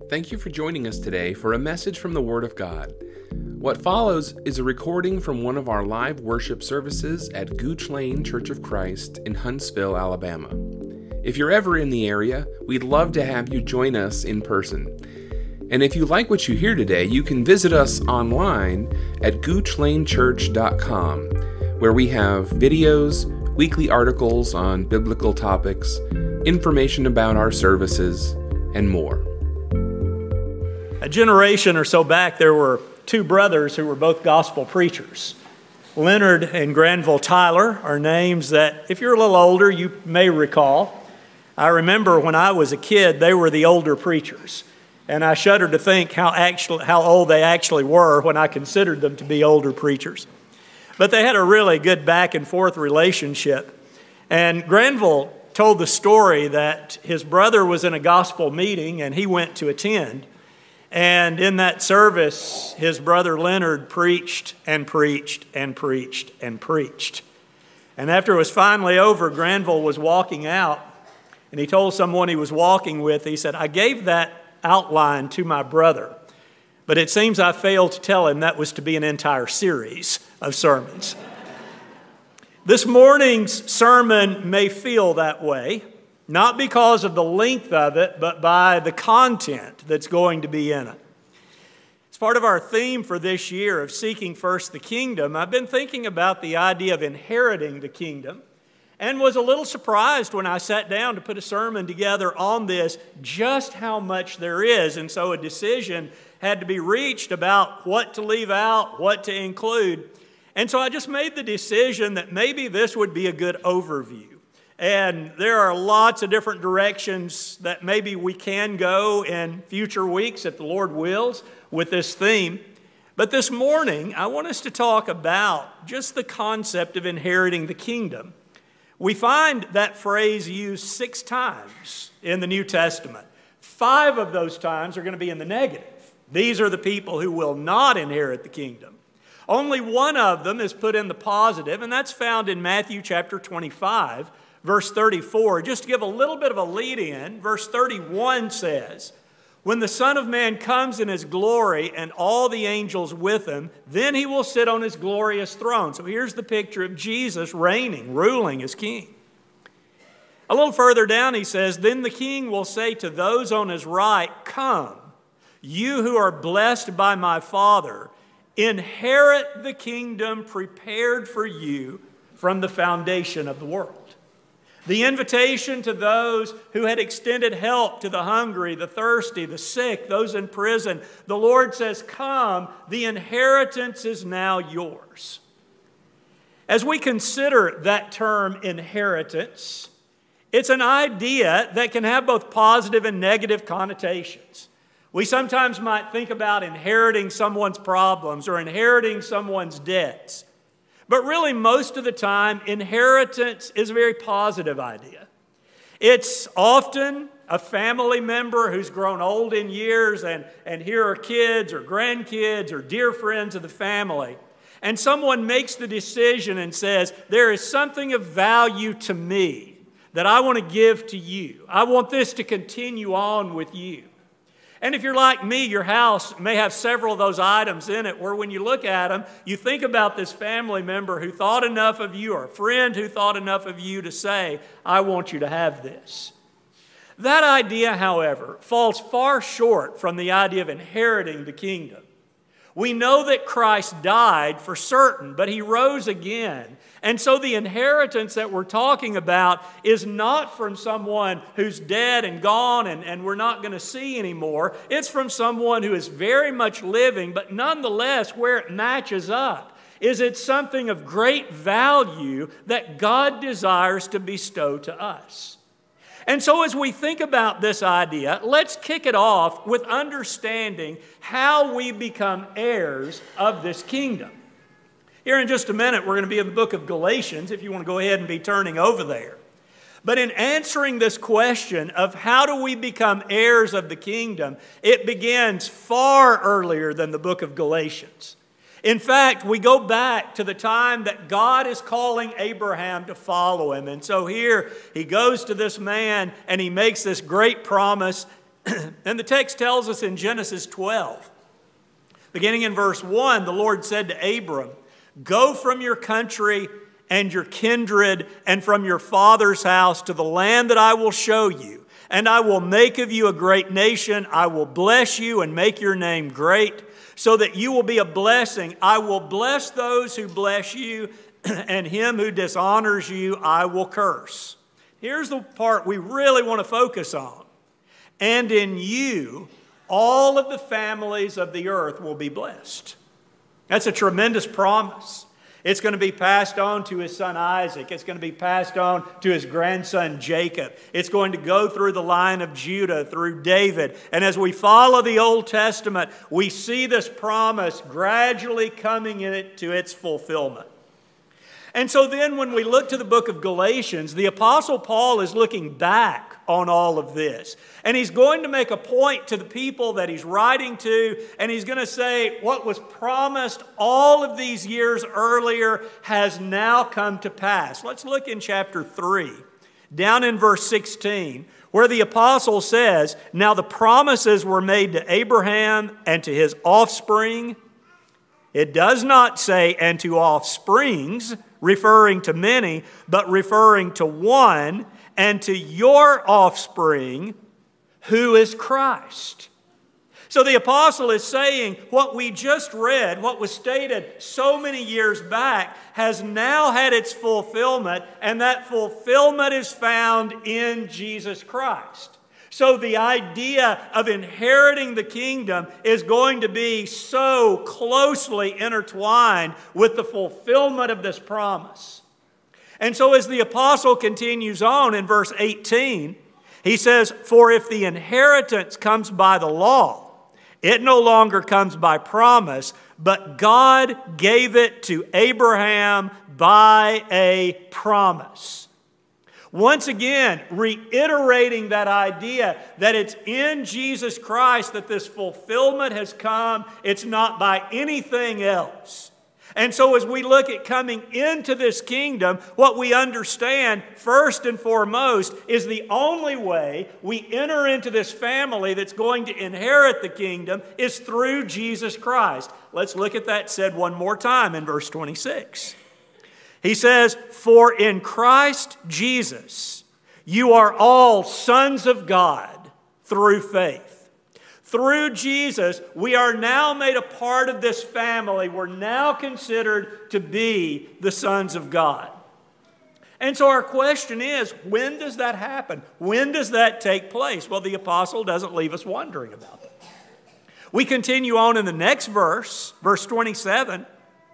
Thank you for joining us today for a message from the Word of God. What follows is a recording from one of our live worship services at Gooch Lane Church of Christ in Huntsville, Alabama. If you're ever in the area, we'd love to have you join us in person. And if you like what you hear today, you can visit us online at goochlanechurch.com, where we have videos, weekly articles on biblical topics, information about our services, and more. A generation or so back, there were two brothers who were both gospel preachers. Leonard and Granville Tyler are names that, if you're a little older, you may recall. I remember when I was a kid, they were the older preachers. And I shudder to think how old they actually were when I considered them to be older preachers. But they had a really good back and forth relationship. And Granville told the story that his brother was in a gospel meeting and he went to attend. And in that service, his brother Leonard preached and preached and preached and preached. And after it was finally over, Granville was walking out, and he told someone he was walking with, he said, "I gave that outline to my brother, but it seems I failed to tell him that was to be an entire series of sermons." This morning's sermon may feel that way, not because of the length of it, but by the content that's going to be in it. As part of our theme for this year of seeking first the kingdom, I've been thinking about the idea of inheriting the kingdom, and was a little surprised when I sat down to put a sermon together on this, just how much there is. And so a decision had to be reached about what to leave out, what to include. And so I just made the decision that maybe this would be a good overview. And there are lots of different directions that maybe we can go in future weeks, if the Lord wills, with this theme. But this morning, I want us to talk about just the concept of inheriting the kingdom. We find that phrase used 6 times in the New Testament. 5 of those times are going to be in the negative. These are the people who will not inherit the kingdom. Only one of them is put in the positive, and that's found in Matthew chapter 25, verse 34. Just to give a little bit of a lead in, verse 31 says, "When the Son of Man comes in his glory and all the angels with him, then he will sit on his glorious throne." So here's the picture of Jesus reigning, ruling as king. A little further down he says, "Then the king will say to those on his right, 'Come, you who are blessed by my Father, inherit the kingdom prepared for you from the foundation of the world.'" The invitation to those who had extended help to the hungry, the thirsty, the sick, those in prison. The Lord says, "Come, the inheritance is now yours." As we consider that term inheritance, it's an idea that can have both positive and negative connotations. We sometimes might think about inheriting someone's problems or inheriting someone's debts. But really, most of the time, inheritance is a very positive idea. It's often a family member who's grown old in years, and here are kids or grandkids or dear friends of the family. And someone makes the decision and says, "There is something of value to me that I want to give to you. I want this to continue on with you." And if you're like me, your house may have several of those items in it where when you look at them, you think about this family member who thought enough of you or a friend who thought enough of you to say, "I want you to have this." That idea, however, falls far short from the idea of inheriting the kingdom. We know that Christ died for certain, but he rose again. And so the inheritance that we're talking about is not from someone who's dead and gone and we're not going to see anymore. It's from someone who is very much living, but nonetheless, where it matches up is it's something of great value that God desires to bestow to us. And so as we think about this idea, let's kick it off with understanding how we become heirs of this kingdom. Here in just a minute, we're going to be in the book of Galatians, if you want to go ahead and be turning over there. But in answering this question of how do we become heirs of the kingdom, it begins far earlier than the book of Galatians. In fact, we go back to the time that God is calling Abraham to follow him. And so here he goes to this man and he makes this great promise. And the text tells us in Genesis 12, beginning in verse 1, the Lord said to Abram, "Go from your country and your kindred and from your father's house to the land that I will show you. And I will make of you a great nation. I will bless you and make your name great, so that you will be a blessing. I will bless those who bless you, and him who dishonors you I will curse." Here's the part we really want to focus on. "And in you, all of the families of the earth will be blessed." That's a tremendous promise. It's going to be passed on to his son Isaac. It's going to be passed on to his grandson Jacob. It's going to go through the line of Judah, through David. And as we follow the Old Testament, we see this promise gradually coming to its fulfillment. And so then when we look to the book of Galatians, the Apostle Paul is looking back on all of this. And he's going to make a point to the people that he's writing to, and he's going to say what was promised all of these years earlier has now come to pass. Let's look in chapter 3, down in verse 16, where the apostle says, "Now the promises were made to Abraham and to his offspring." It does not say, "and to offsprings," referring to many, but referring to one, "and to your offspring, who is Christ." So the apostle is saying what we just read, what was stated so many years back, has now had its fulfillment, and that fulfillment is found in Jesus Christ. So the idea of inheriting the kingdom is going to be so closely intertwined with the fulfillment of this promise. And so as the apostle continues on in verse 18, he says, "For if the inheritance comes by the law, it no longer comes by promise, but God gave it to Abraham by a promise." Once again, reiterating that idea that it's in Jesus Christ that this fulfillment has come. It's not by anything else. And so as we look at coming into this kingdom, what we understand first and foremost is the only way we enter into this family that's going to inherit the kingdom is through Jesus Christ. Let's look at that said one more time in verse 26. He says, "For in Christ Jesus you are all sons of God through faith." Through Jesus, we are now made a part of this family. We're now considered to be the sons of God. And so our question is, when does that happen? When does that take place? Well, the apostle doesn't leave us wondering about it. We continue on in the next verse, verse 27.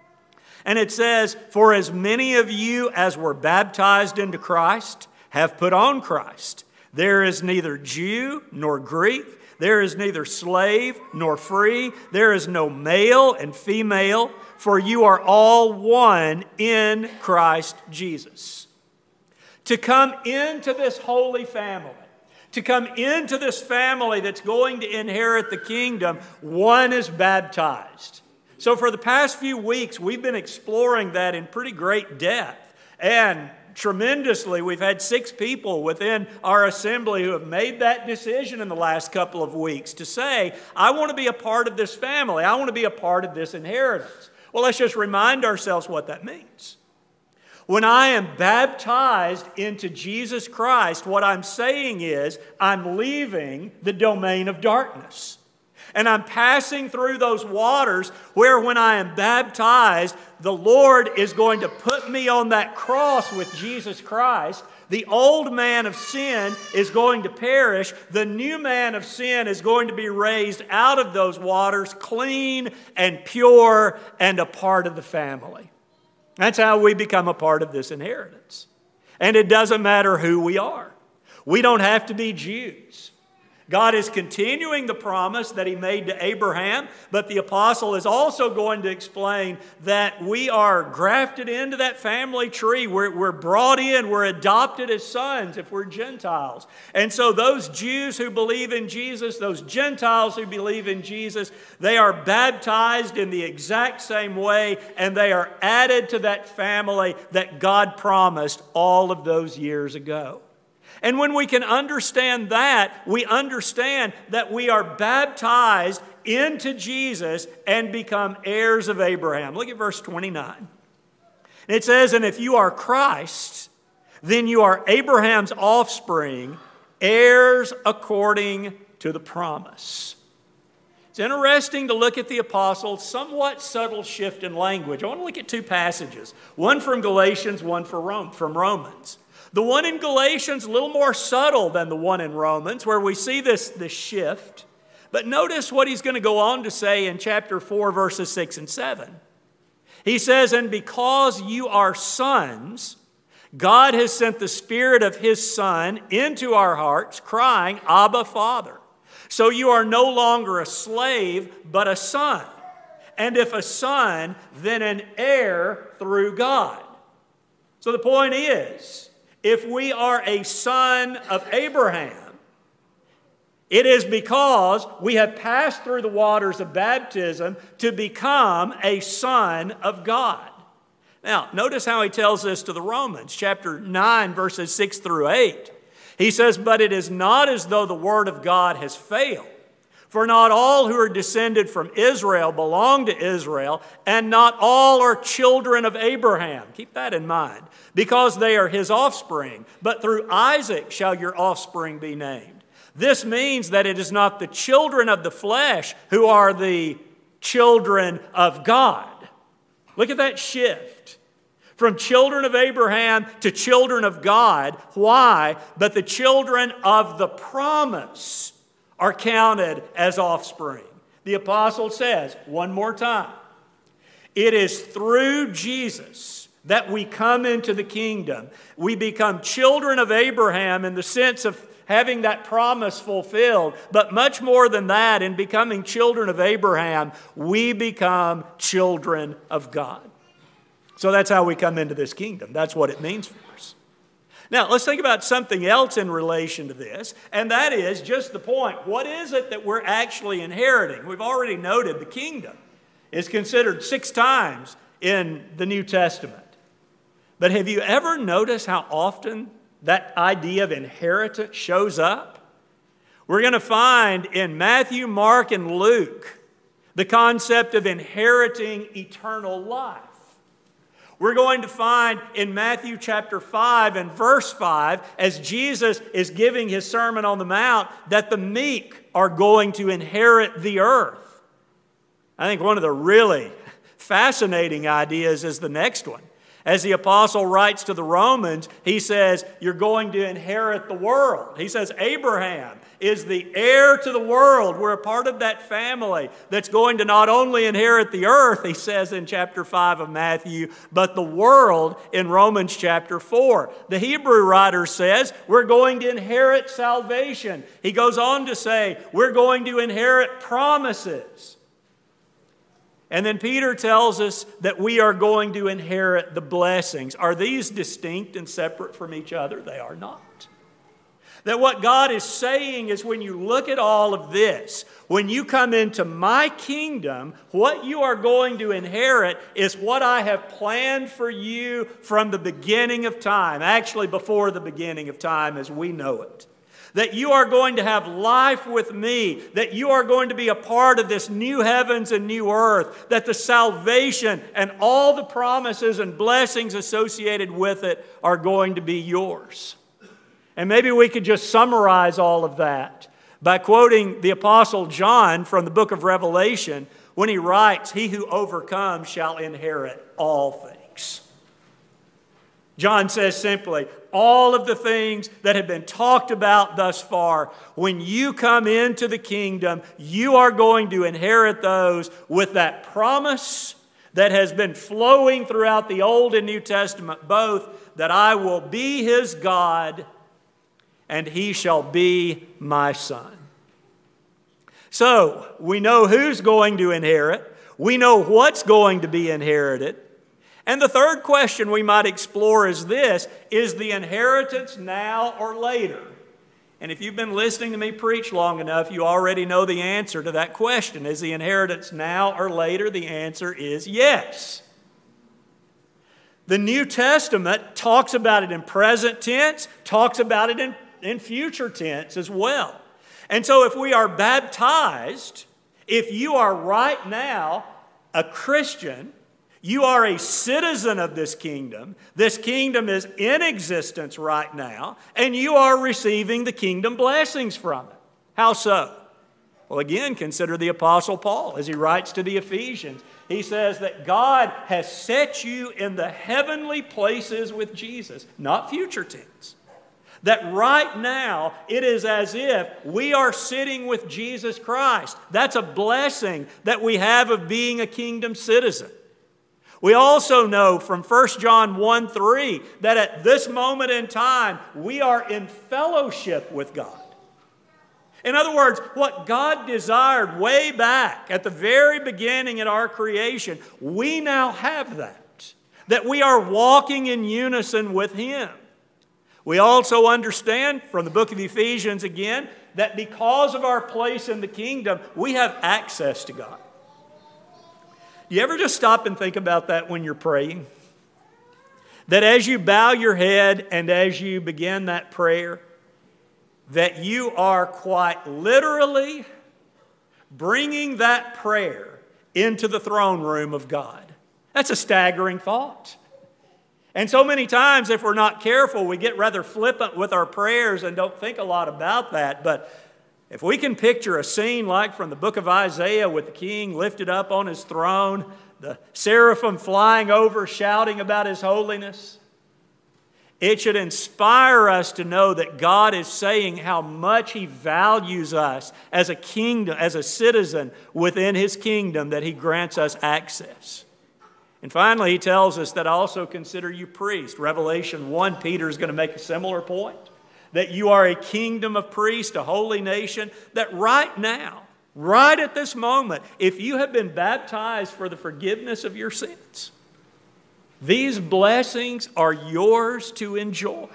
And it says, "For as many of you as were baptized into Christ have put on Christ. There is neither Jew nor Greek. There is neither slave nor free. There is no male and female, for you are all one in Christ Jesus." To come into this holy family, to come into this family that's going to inherit the kingdom, one is baptized. So for the past few weeks, we've been exploring that in pretty great depth. And tremendously, we've had 6 people within our assembly who have made that decision in the last couple of weeks to say, I want to be a part of this family. I want to be a part of this inheritance. Well, let's just remind ourselves what that means. When I am baptized into Jesus Christ, what I'm saying is I'm leaving the domain of darkness. And I'm passing through those waters where when I am baptized, the Lord is going to put me on that cross with Jesus Christ. The old man of sin is going to perish. The new man of sin is going to be raised out of those waters, clean and pure and a part of the family. That's how we become a part of this inheritance. And it doesn't matter who we are. We don't have to be Jews. God is continuing the promise that He made to Abraham, but the apostle is also going to explain that we are grafted into that family tree. We're brought in, we're adopted as sons if we're Gentiles. And so those Jews who believe in Jesus, those Gentiles who believe in Jesus, they are baptized in the exact same way, and they are added to that family that God promised all of those years ago. And when we can understand that, we understand that we are baptized into Jesus and become heirs of Abraham. Look at verse 29. It says, "And if you are Christ, then you are Abraham's offspring, heirs according to the promise." It's interesting to look at the apostle's somewhat subtle shift in language. I want to look at two passages, one from Galatians, one from Romans. The one in Galatians a little more subtle than the one in Romans, where we see this shift. But notice what he's going to go on to say in chapter 4, verses 6 and 7. He says, "And because you are sons, God has sent the Spirit of His Son into our hearts, crying, 'Abba, Father.' So you are no longer a slave, but a son. And if a son, then an heir through God." So the point is, if we are a son of Abraham, it is because we have passed through the waters of baptism to become a son of God. Now, notice how he tells this to the Romans, chapter 9, verses 6 through 8. He says, "But it is not as though the word of God has failed. For not all who are descended from Israel belong to Israel, and not all are children of Abraham." Keep that in mind. "Because they are his offspring, but through Isaac shall your offspring be named. This means that it is not the children of the flesh who are the children of God." Look at that shift. From children of Abraham to children of God. Why? But the children of the promise are counted as offspring. The apostle says, one more time, it is through Jesus that we come into the kingdom. We become children of Abraham in the sense of having that promise fulfilled. But much more than that, in becoming children of Abraham, we become children of God. So that's how we come into this kingdom. That's what it means for us. Now, let's think about something else in relation to this, and that is just the point. What is it that we're actually inheriting? We've already noted the kingdom is considered 6 times in the New Testament. But have you ever noticed how often that idea of inheritance shows up? We're going to find in Matthew, Mark, and Luke the concept of inheriting eternal life. We're going to find in Matthew chapter 5 and verse 5, as Jesus is giving his Sermon on the Mount, that the meek are going to inherit the earth. I think one of the really fascinating ideas is the next one. As the apostle writes to the Romans, he says, you're going to inherit the world. He says, Abraham is the heir to the world. We're a part of that family that's going to not only inherit the earth, he says in chapter 5 of Matthew, but the world in Romans chapter 4. The Hebrew writer says, we're going to inherit salvation. He goes on to say, we're going to inherit promises. And then Peter tells us that we are going to inherit the blessings. Are these distinct and separate from each other? They are not. That what God is saying is when you look at all of this, when you come into my kingdom, what you are going to inherit is what I have planned for you from the beginning of time. Actually, before the beginning of time as we know it. That you are going to have life with me, that you are going to be a part of this new heavens and new earth, that the salvation and all the promises and blessings associated with it are going to be yours. And maybe we could just summarize all of that by quoting the Apostle John from the book of Revelation when he writes, "He who overcomes shall inherit all things." John says simply, all of the things that have been talked about thus far, when you come into the kingdom, you are going to inherit those with that promise that has been flowing throughout the Old and New Testament, both that I will be his God and he shall be my son. So, we know who's going to inherit. We know what's going to be inherited. And the third question we might explore is this: is the inheritance now or later? And if you've been listening to me preach long enough, you already know the answer to that question. Is the inheritance now or later? The answer is yes. The New Testament talks about it in present tense, talks about it in in future tense as well. And so if we are baptized, if you are right now a Christian, you are a citizen of this kingdom. This kingdom is in existence right now, and you are receiving the kingdom blessings from it. How so? Well, again, consider the Apostle Paul as he writes to the Ephesians. He says that God has set you in the heavenly places with Jesus, not future tense. That right now, it is as if we are sitting with Jesus Christ. That's a blessing that we have of being a kingdom citizen. We also know from 1 John 1:3 that at this moment in time, we are in fellowship with God. In other words, what God desired way back at the very beginning in our creation, we now have that we are walking in unison with Him. We also understand from the book of Ephesians again that because of our place in the kingdom, we have access to God. Do you ever just stop and think about that when you're praying? That as you bow your head and as you begin that prayer, that you are quite literally bringing that prayer into the throne room of God. That's a staggering thought. And so many times, if we're not careful, we get rather flippant with our prayers and don't think a lot about that. But if we can picture a scene like from the book of Isaiah with the king lifted up on his throne, the seraphim flying over shouting about His holiness, it should inspire us to know that God is saying how much He values us as a kingdom, as a citizen within His kingdom, that He grants us access. And finally, He tells us that also consider you priests. Revelation 1, Peter is going to make a similar point. That you are a kingdom of priests, a holy nation, that right now, right at this moment, if you have been baptized for the forgiveness of your sins, these blessings are yours to enjoy.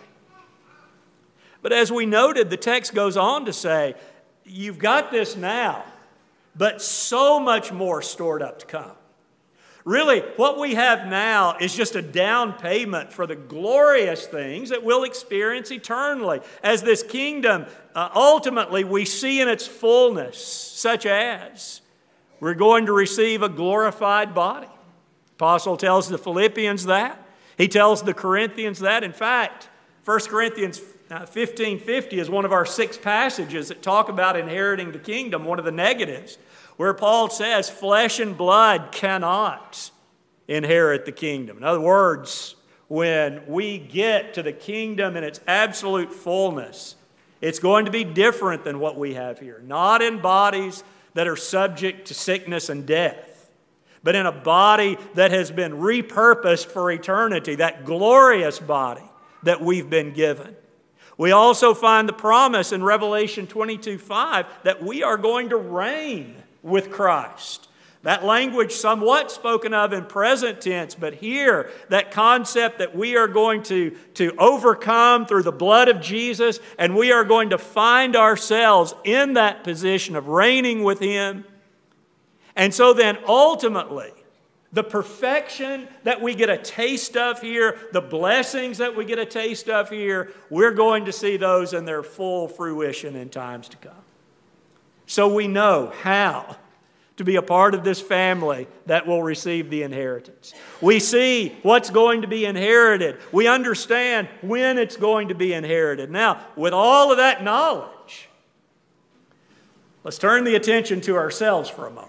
But as we noted, the text goes on to say, you've got this now, but so much more stored up to come. Really, what we have now is just a down payment for the glorious things that we'll experience eternally. As this kingdom, ultimately, we see in its fullness, such as we're going to receive a glorified body. Apostle tells the Philippians that. He tells the Corinthians that. In fact, 1 Corinthians 15:50 is one of our 6 passages that talk about inheriting the kingdom, one of the negatives, where Paul says flesh and blood cannot inherit the kingdom. In other words, when we get to the kingdom in its absolute fullness, it's going to be different than what we have here. Not in bodies that are subject to sickness and death, but in a body that has been repurposed for eternity, that glorious body that we've been given. We also find the promise in Revelation 22:5 that we are going to reign with Christ. That language somewhat spoken of in present tense, but here, that concept that we are going to overcome through the blood of Jesus, and we are going to find ourselves in that position of reigning with Him. And so then ultimately, the perfection that we get a taste of here, the blessings that we get a taste of here, we're going to see those in their full fruition in times to come. So we know how to be a part of this family that will receive the inheritance. We see what's going to be inherited. We understand when it's going to be inherited. Now, with all of that knowledge, let's turn the attention to ourselves for a moment.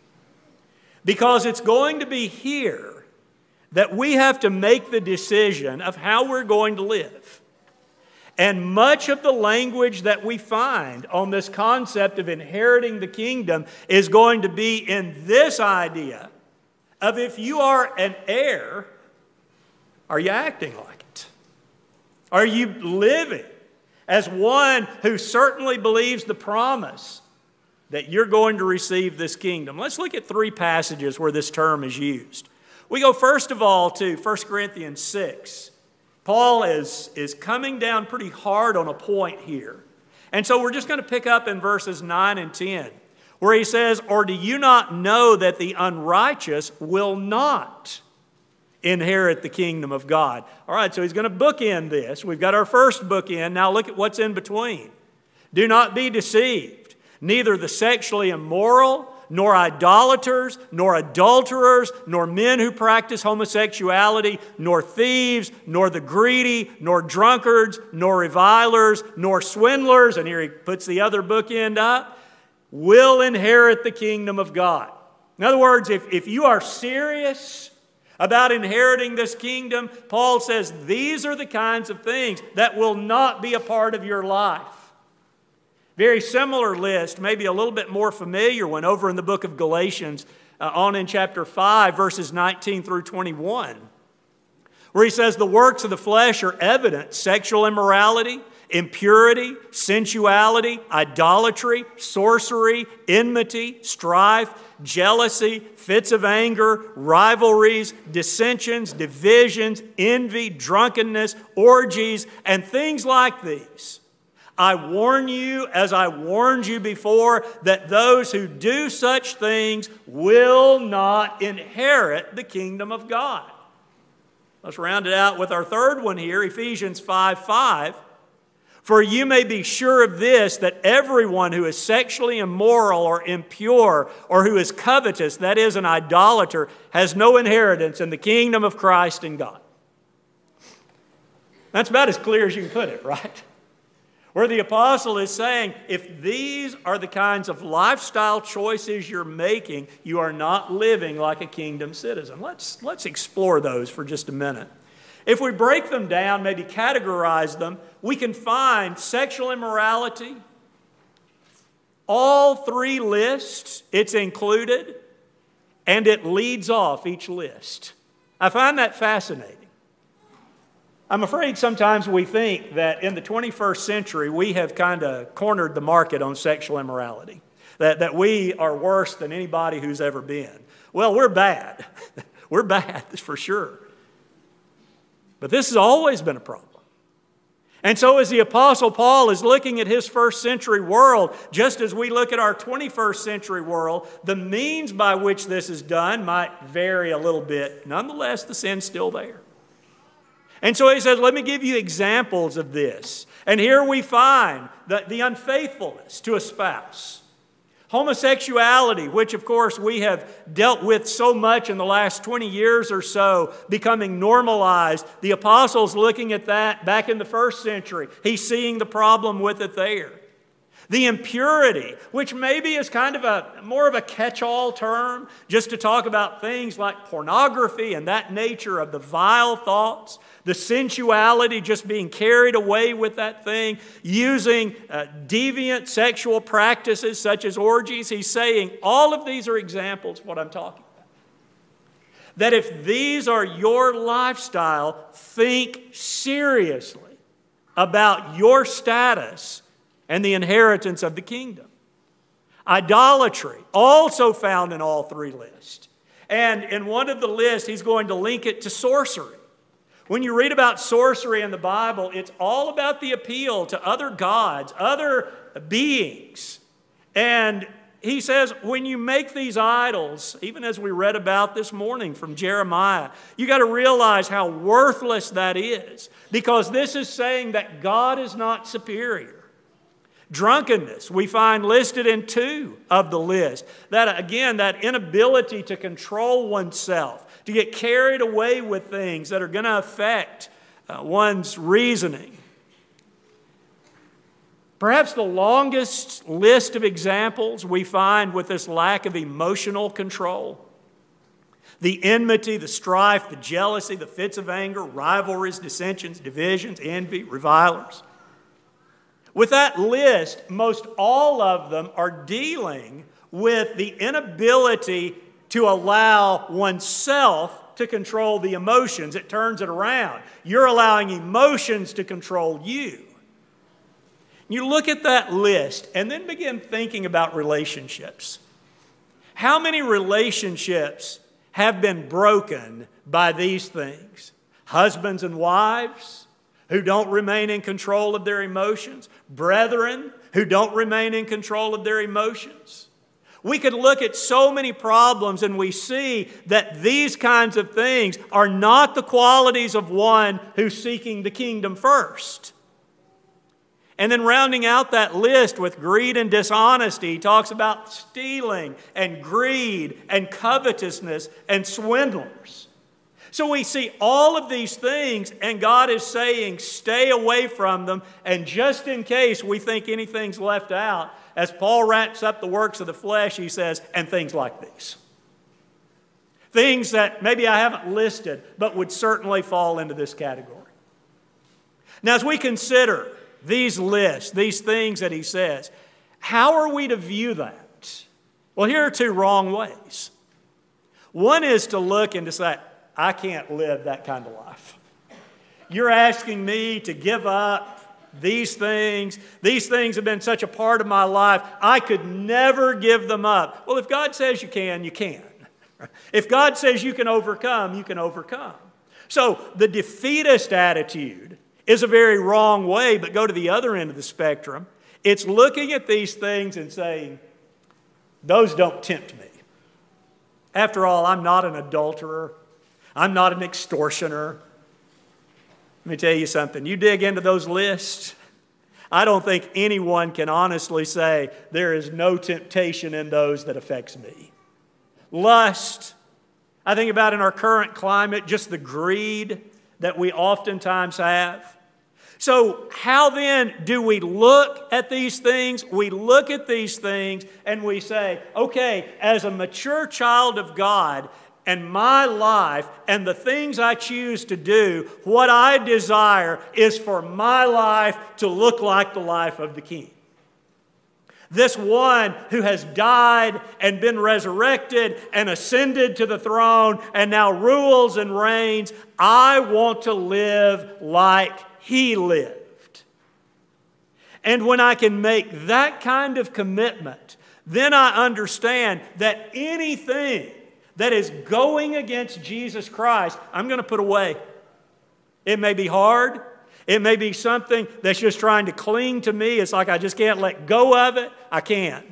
Because it's going to be here that we have to make the decision of how we're going to live. And much of the language that we find on this concept of inheriting the kingdom is going to be in this idea of if you are an heir, are you acting like it? Are you living as one who certainly believes the promise that you're going to receive this kingdom? Let's look at 3 passages where this term is used. We go first of all to 1 Corinthians 6. Paul is coming down pretty hard on a point here. And so we're just going to pick up in verses 9 and 10, where he says, "Or do you not know that the unrighteous will not inherit the kingdom of God. All right, so he's going to bookend this. We've got our first bookend. Now look at what's in between. Do not be deceived. Neither the sexually immoral, nor idolaters, nor adulterers, nor men who practice homosexuality, nor thieves, nor the greedy, nor drunkards, nor revilers, nor swindlers, and here he puts the other bookend up, will inherit the kingdom of God. In other words, if you are serious about inheriting this kingdom, Paul says these are the kinds of things that will not be a part of your life. Very similar list, maybe a little bit more familiar one, over in the book of Galatians, on in chapter 5, verses 19 through 21, where he says the works of the flesh are evident: sexual immorality, impurity, sensuality, idolatry, sorcery, enmity, strife, jealousy, fits of anger, rivalries, dissensions, divisions, envy, drunkenness, orgies, and things like these. I warn you, as I warned you before, that those who do such things will not inherit the kingdom of God. Let's round it out with our third one here, Ephesians 5:5. For you may be sure of this, that everyone who is sexually immoral or impure or who is covetous, that is, an idolater, has no inheritance in the kingdom of Christ and God. That's about as clear as you can put it, right? Where the apostle is saying, if these are the kinds of lifestyle choices you're making, you are not living like a kingdom citizen. Let's explore those for just a minute. If we break them down, maybe categorize them, we can find sexual immorality. All three lists, it's included, and it leads off each list. I find that fascinating. I'm afraid sometimes we think that in the 21st century we have kind of cornered the market on sexual immorality, that we are worse than anybody who's ever been. Well, we're bad. We're bad, for sure. But this has always been a problem. And so as the Apostle Paul is looking at his first century world, just as we look at our 21st century world, the means by which this is done might vary a little bit. Nonetheless, the sin's still there. And so he says, let me give you examples of this. And here we find the unfaithfulness to a spouse. Homosexuality, which of course we have dealt with so much in the last 20 years or so, becoming normalized. The apostle's looking at that back in the first century. He's seeing the problem with it there. The impurity, which maybe is kind of more of a catch-all term, just to talk about things like pornography and that nature of the vile thoughts. The sensuality, just being carried away with that thing, using deviant sexual practices such as orgies. He's saying all of these are examples of what I'm talking about. That if these are your lifestyle, think seriously about your status and the inheritance of the kingdom. Idolatry, also found in all three lists. And in one of the lists, he's going to link it to sorcery. When you read about sorcery in the Bible, it's all about the appeal to other gods, other beings. And he says, when you make these idols, even as we read about this morning from Jeremiah, you got to realize how worthless that is, because this is saying that God is not superior. Drunkenness, we find listed in 2 of the list. That, again, that inability to control oneself, to get carried away with things that are going to affect one's reasoning. Perhaps the longest list of examples we find with this lack of emotional control. The enmity, the strife, the jealousy, the fits of anger, rivalries, dissensions, divisions, envy, revilers. With that list, most all of them are dealing with the inability to allow oneself to control the emotions. It turns it around. You're allowing emotions to control you. You look at that list and then begin thinking about relationships. How many relationships have been broken by these things? Husbands and wives who don't remain in control of their emotions. Brethren who don't remain in control of their emotions. We could look at so many problems and we see that these kinds of things are not the qualities of one who's seeking the kingdom first. And then rounding out that list with greed and dishonesty, he talks about stealing and greed and covetousness and swindlers. So we see all of these things, and God is saying, stay away from them. And just in case we think anything's left out, as Paul wraps up the works of the flesh, he says, and things like these. Things that maybe I haven't listed, but would certainly fall into this category. Now, as we consider these lists, these things that he says, how are we to view that? Well, here are two wrong ways. One is to look and to say, I can't live that kind of life. You're asking me to give up these things. These things have been such a part of my life. I could never give them up. Well, if God says you can, you can. If God says you can overcome, you can overcome. So the defeatist attitude is a very wrong way, but go to the other end of the spectrum. It's looking at these things and saying, those don't tempt me. After all, I'm not an adulterer. I'm not an extortioner. Let me tell you something. You dig into those lists, I don't think anyone can honestly say there is no temptation in those that affects me. Lust. I think about in our current climate, just the greed that we oftentimes have. So how then do we look at these things? We look at these things and we say, okay, as a mature child of God, and my life and the things I choose to do, what I desire is for my life to look like the life of the King. This one who has died and been resurrected and ascended to the throne and now rules and reigns, I want to live like he lived. And when I can make that kind of commitment, then I understand that anything that is going against Jesus Christ, I'm going to put away. It may be hard. It may be something that's just trying to cling to me. It's like I just can't let go of it. I can't.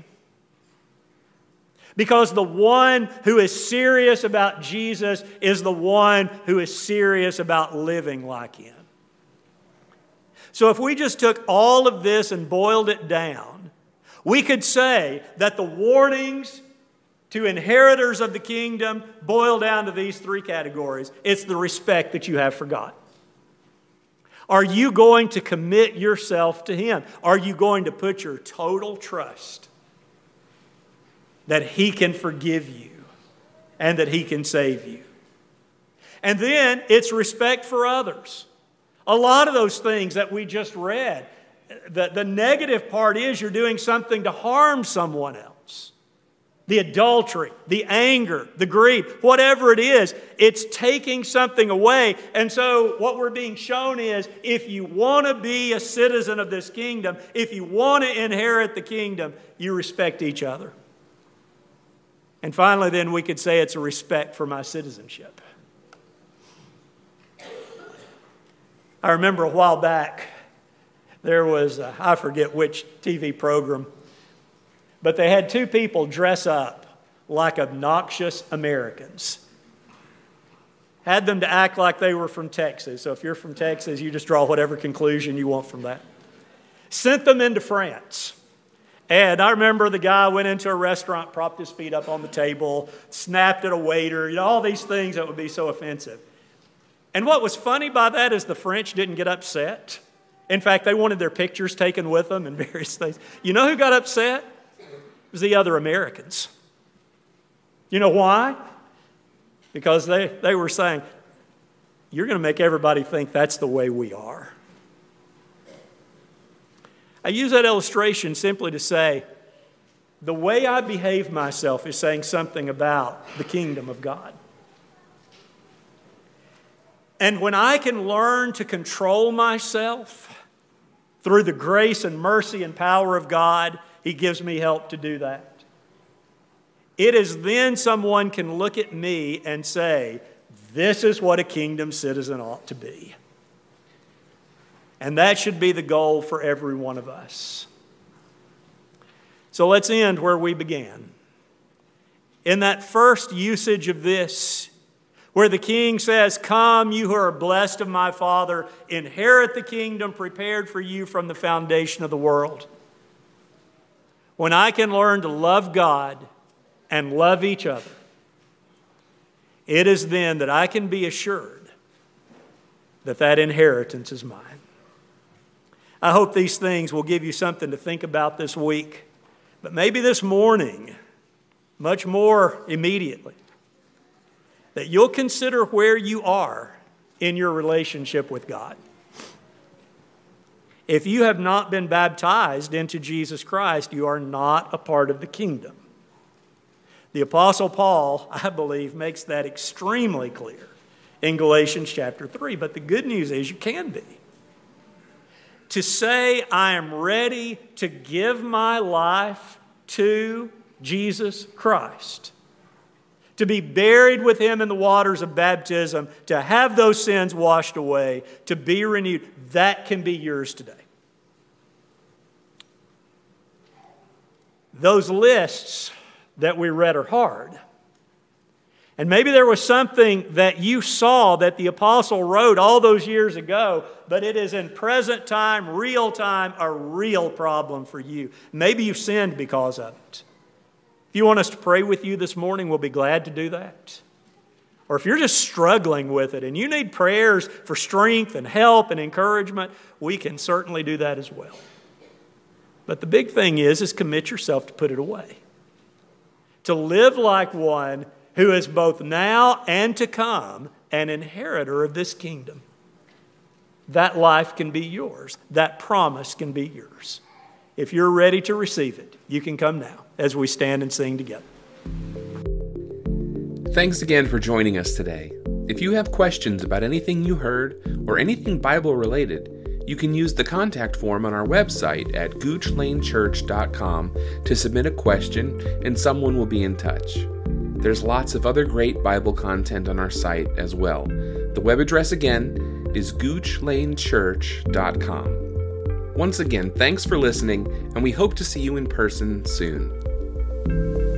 Because the one who is serious about Jesus is the one who is serious about living like him. So if we just took all of this and boiled it down, we could say that the warnings to inheritors of the kingdom boil down to these three categories. It's the respect that you have for God. Are you going to commit yourself to him? Are you going to put your total trust that he can forgive you and that he can save you? And then it's respect for others. A lot of those things that we just read, the negative part is you're doing something to harm someone else. The adultery, the anger, the greed, whatever it is, it's taking something away. And so what we're being shown is if you want to be a citizen of this kingdom, if you want to inherit the kingdom, you respect each other. And finally, then we could say it's a respect for my citizenship. I remember a while back, there was, I forget which TV program, but they had two people dress up like obnoxious Americans. Had them to act like they were from Texas. So if you're from Texas, you just draw whatever conclusion you want from that. Sent them into France. And I remember the guy went into a restaurant, propped his feet up on the table, snapped at a waiter, all these things that would be so offensive. And what was funny by that is the French didn't get upset. In fact, they wanted their pictures taken with them and various things. You know who got upset? It was the other Americans. You know why? Because they were saying, you're going to make everybody think that's the way we are. I use that illustration simply to say, the way I behave myself is saying something about the kingdom of God. And when I can learn to control myself through the grace and mercy and power of God, he gives me help to do that. It is then someone can look at me and say, this is what a kingdom citizen ought to be. And that should be the goal for every one of us. So let's end where we began. in that first usage of this, where the king says, "Come, you who are blessed of my Father, inherit the kingdom prepared for you from the foundation of the world." When I can learn to love God and love each other, it is then that I can be assured that that inheritance is mine. I hope these things will give you something to think about this week, but maybe this morning, much more immediately, that you'll consider where you are in your relationship with God. If you have not been baptized into Jesus Christ, you are not a part of the kingdom. The Apostle Paul, I believe, makes that extremely clear in Galatians chapter 3. But the good news is you can be. To say, I am ready to give my life to Jesus Christ, to be buried with Him in the waters of baptism, to have those sins washed away, to be renewed, that can be yours today. Those lists that we read are hard. And maybe there was something that you saw that the apostle wrote all those years ago, but it is in present time, real time, a real problem for you. Maybe you've sinned because of it. If you want us to pray with you this morning, we'll be glad to do that. Or if you're just struggling with it and you need prayers for strength and help and encouragement, we can certainly do that as well. But the big thing is commit yourself to put it away. To live like one who is both now and to come an inheritor of this kingdom. That life can be yours. That promise can be yours. If you're ready to receive it, you can come now as we stand and sing together. Thanks again for joining us today. If you have questions about anything you heard or anything Bible related, you can use the contact form on our website at goochlanechurch.com to submit a question and someone will be in touch. There's lots of other great Bible content on our site as well. The web address again is goochlanechurch.com. Once again, thanks for listening, and we hope to see you in person soon.